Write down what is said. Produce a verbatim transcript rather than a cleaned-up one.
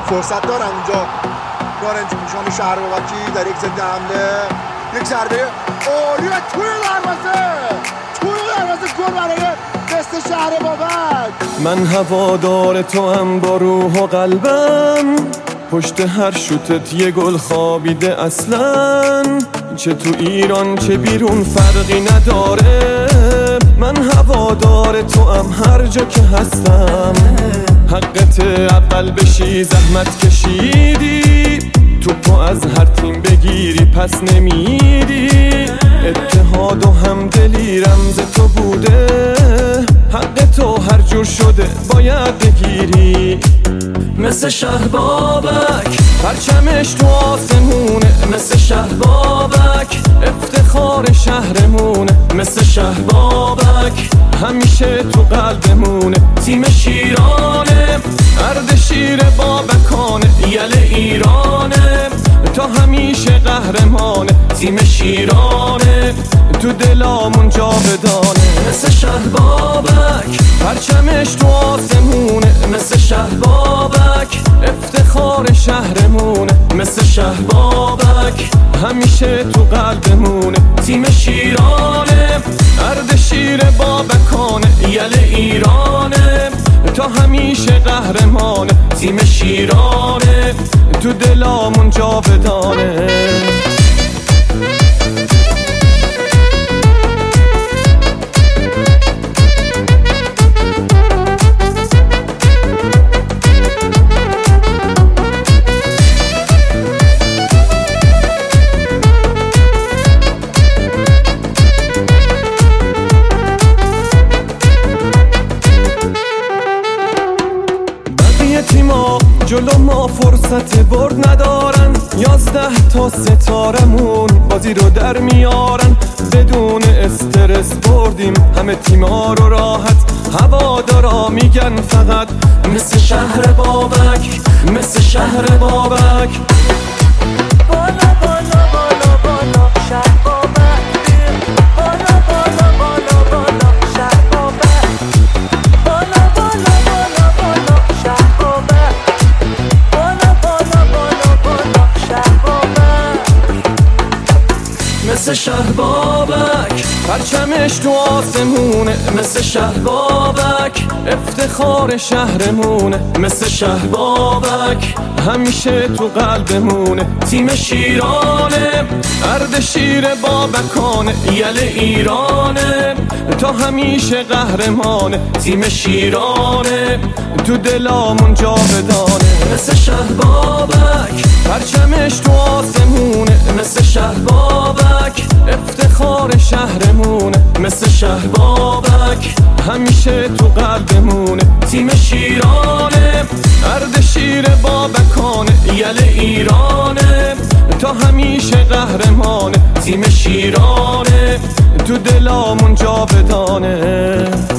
فرصت دارن اونجا. نارنج پوشان شهر بابکی در یک ضد حمله، یک ضربه عالی توی دروازه، توی دروازه گل برای دست شهر بابک. من هوادار تو هم با روح و قلبم، پشت هر شوتت یه گل خوابیده اصلا. چه تو ایران چه بیرون فرقی نداره، من هوادار تو هم هر جا که هستم. حقت اول بشی زحمت کشیدی، توپو از هر تیم بگیری پس نمیدی. اتحاد و همدلی رمز تو بوده، حق تو هر جور شده باید بگیری. مثل شهر بابک پرچمش تو آسمونه، مثل شهر بابک افتخار شهرمونه. مثل شهر بابک همیشه تو قلبمونه. تیم شیرانه، اردشیر بابکانه، یل ایرانه، تا همیشه قهرمانه. تیم شیرانه تو دلامون جاودانه. مثل شهر بابک پرچمش تو آسمونه، مثل شهر بابک افتخار شهرمونه. مثل شهر بابک همیشه تو قلبمونه. تیم شیرانه، اردشیر بابکانه، یل ایرانه، تا همیشه قهرمانه. تیم شیرانه تو دلامون جاودانه. تیما جلو ما فرصت برد ندارن، یازده تا ستارمون بازی رو در میارن. بدون استرس بردیم همه تیما رو راحت، هوادارا میگن فقط مثل شهر بابک، مثل شهر بابک. بالا بالا بالا بالا شهر بابک، بالا بالا بالا بالا شهر بابک، بالا بالا بالا بالا شهر بابک، بالا بالا بالا بالا شهر بابک. مثل شهر بابک پرچمش تو آسمونه، مثل شهر بابک افتخار شهرمونه. مثل شهر بابک همیشه تو قلبمونه. تیم شیرانه، اردشیر بابکانه، یل ایرانه، تا همیشه قهرمانه. تیم شیرانه تو دلامون جاودانه. مثل شهر بابک پرچمش تو آسمونه، مثل شهر بابک افتخار شهرمونه. مثل شهر بابک همیشه تو قلبمونه. تیم شیرانه، اردشیر بابکانه، یل ایرانه، تا همیشه قهرمانه. تیم شیرانه تو دلامون جاودانه.